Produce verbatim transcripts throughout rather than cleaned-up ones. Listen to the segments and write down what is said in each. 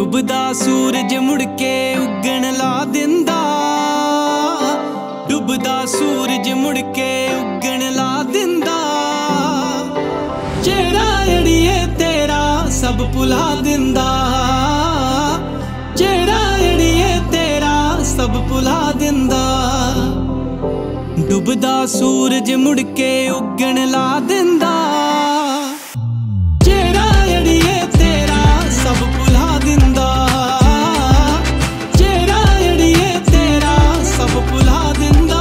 डुबदा सूरज मुड़ के उगण ला दिंदा, डुबदा सूरज मुड़ के उगण ला दिंदा। चेहरा अड़िए तेरा सब भुला दिंदा, चेहरा अड़िए तेरा सब भुला दिंदा। डुबदा सूरज मुड़ के उगण ला दिंदा, चेहरा अड़िए तेरा सब भुला दिंदा, चेहरा अड़िए तेरा सब भुला दिंदा।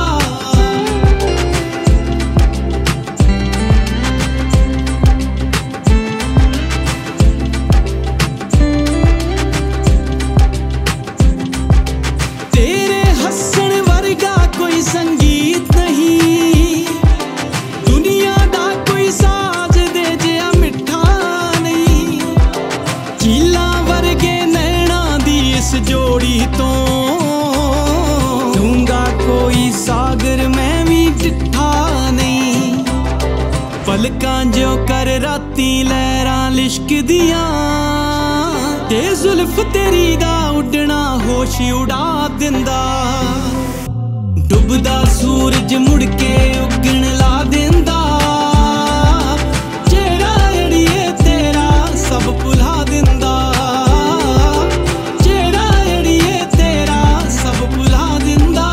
तेरे हसन वर्गा कोई संगीत नहीं, दुनिया दा कोई साज दे जिया मिठा नहीं। चीला वर्गे नैना दी इस जोड़ी तो दूंगा कोई सागर मैं भी डिठा नहीं। पलकां जो कर राती लहरां लिश्क दियां, ते जुल्फ तेरी दा उड़ना होश उड़ा दिंदा। डुबदा सूरज मुड़ के उगण ला दिंदा, चेहरा अड़िए तेरा सब भुला दिंदा, चेहरा अड़िए तेरा सब भुला दिंदा।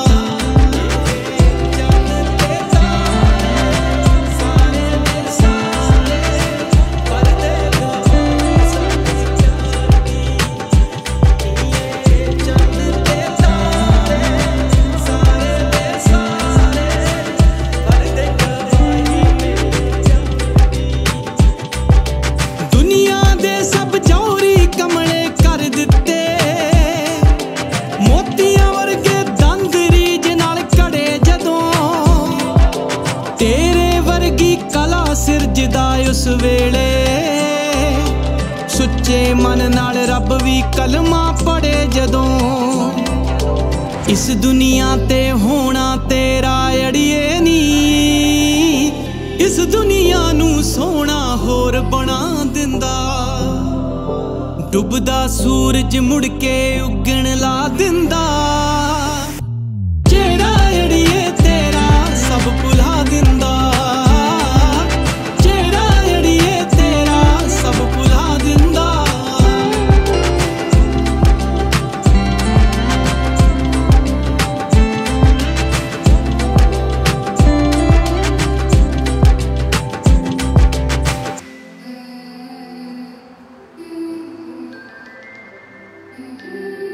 सिरजदा उस वेले सुच्चे मन नाल रब भी कलमा पढ़े जदों। इस दुनिया ते होना तेरा अड़िए नी, इस दुनिया नू सोना होर बना दिंदा। डुबदा सूरज मुड़ के उगण ला दिंदा, चेहरा अड़िए तेरा सब भुला दिंदा, चेहरा अड़िए तेरा सब भुला दिंदा। Mm-hmm.